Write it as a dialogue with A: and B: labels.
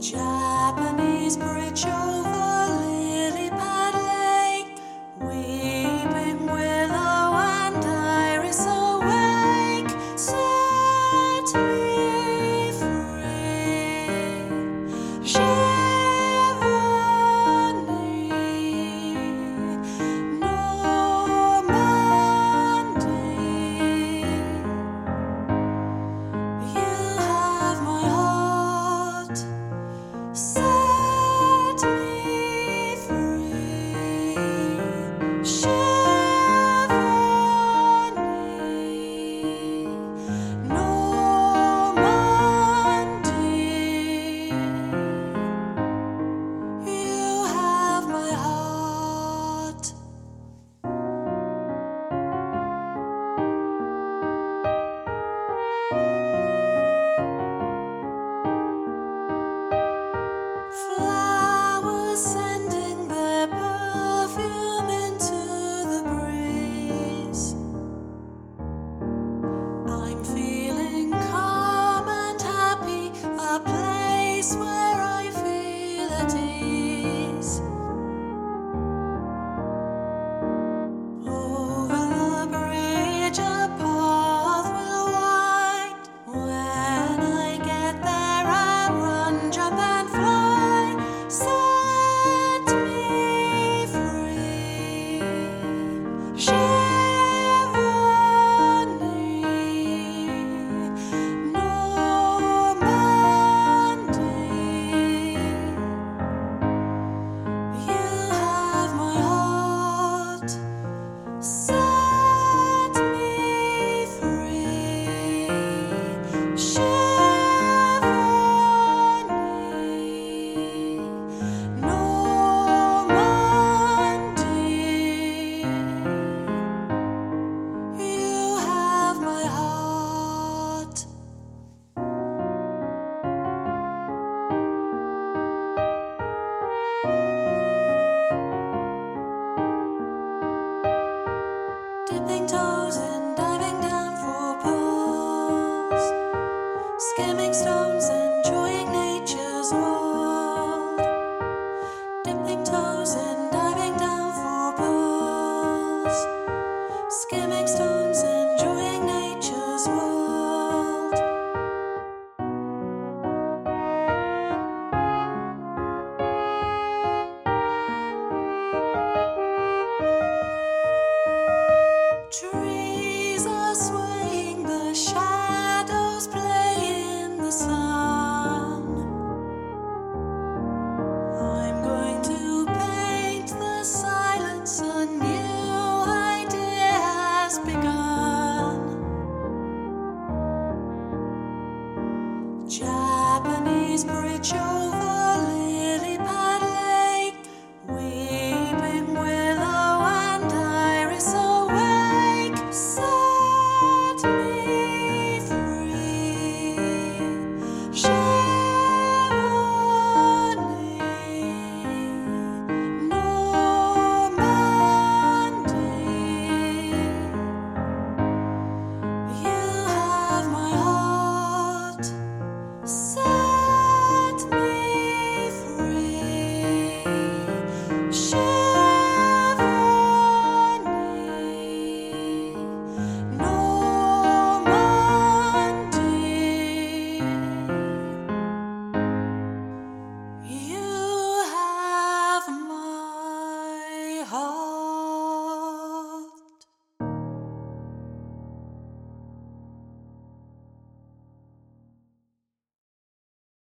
A: Japanese bridge over lily pad lake, weeping willow and iris awake, set me free. Giovanni, Normandy, you have my heart. Set me free, Giovanni, Normandy, you have my heart. Flowers sending their perfume into the breeze. I'm feeling calm and happy, a place where I feel at ease. Over the bridge a path will wind. When I get there I'll run, jump and fly. Set me free, Giovanni, Normandy, you have my heart. Set me free, Giovanni, Normandy, you have my heart. Dipping toes and diving down for pearls, skimming stones, enjoying nature's world. Dipping toes and diving down for pearls, skimming stones, enjoying nature's world. Trees are swaying, the shadows play in the sun. I'm going to paint the silence, a new idea has begun. Japanese bridge